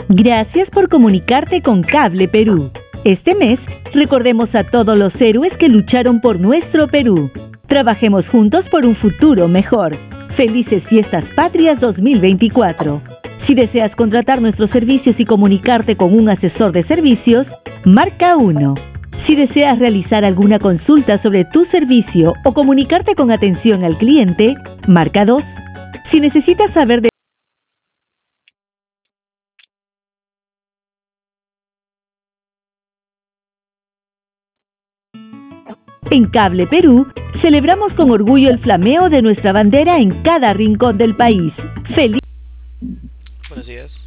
Gracias por comunicarte con Cable Perú. Este mes, recordemos a todos los héroes que lucharon por nuestro Perú. Trabajemos juntos por un futuro mejor. Felices Fiestas Patrias 2024. Si deseas contratar nuestros servicios y comunicarte con un asesor de servicios, marca 1. Si deseas realizar alguna consulta sobre tu servicio o comunicarte con atención al cliente, marca 2. Si necesitas saber de En Cable Perú, celebramos con orgullo el flameo de nuestra bandera en cada rincón del país. ¡Feliz! Buenos días.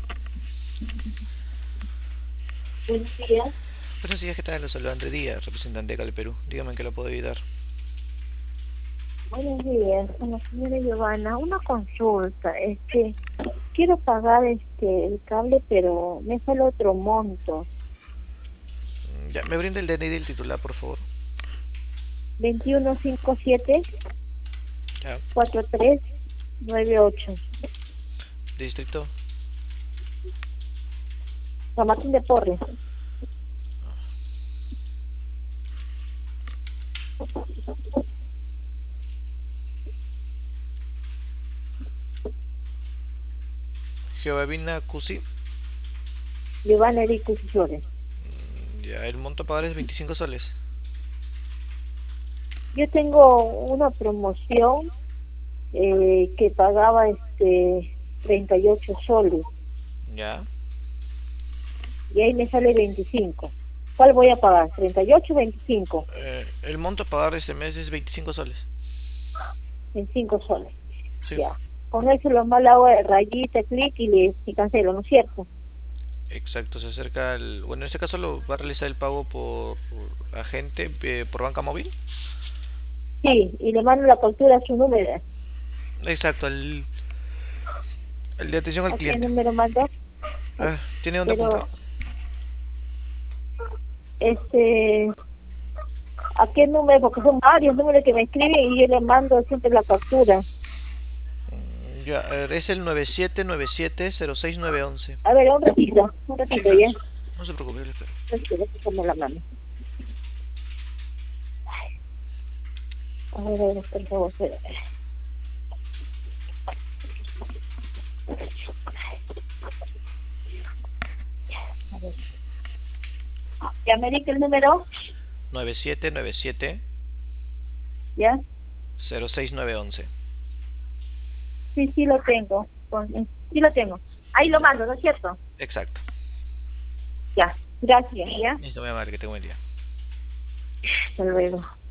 Buenos días. Buenos días, ¿qué tal? Los saluda André Díaz, representante de Cable Perú. Dígame en qué lo puedo ayudar. Buenos días, con la señora Giovanna. Una consulta. Quiero pagar el cable, pero me sale otro monto. Ya, me brinda el DNI del titular, por favor. 2157 Ya. 4398. Distrito. San Martín de Porres. Giovanna Cusi. Giovanna Ericus Flores. Ya, el monto a pagar es 25 soles. Yo tengo una promoción que pagaba 38 soles. Ya. Y ahí me sale 25. ¿Cuál voy a pagar? ¿38 o 25? El monto a pagar este mes es 25 soles. 25 soles. Sí. Ya. Con eso lo más hago de rayita, clic y cancelo, ¿no es cierto? Exacto, se acerca el... Bueno, en este caso lo va a realizar el pago por agente, por banca móvil. Sí, y le mando la factura a su número. Exacto, el de atención al ¿A qué cliente. número mando? ¿Tiene dónde apuntar? Pero, ¿a qué número? Porque son varios números que me escriben y yo le mando siempre la factura. Ya, es el 9797-06911. A ver, un Sí, ratito claro, ya. no se preocupe, yo le espero. Déjame la mano. A ver, por favor, espera. A ver. ¿Ya me diste el número? 9797 ¿Ya? 06911. Sí, sí lo tengo. Sí lo tengo. Ahí lo Ya, mando, ¿no es cierto? exacto. Ya, gracias, ¿ya? Listo, muy amable, que tengo buen día. Hasta luego.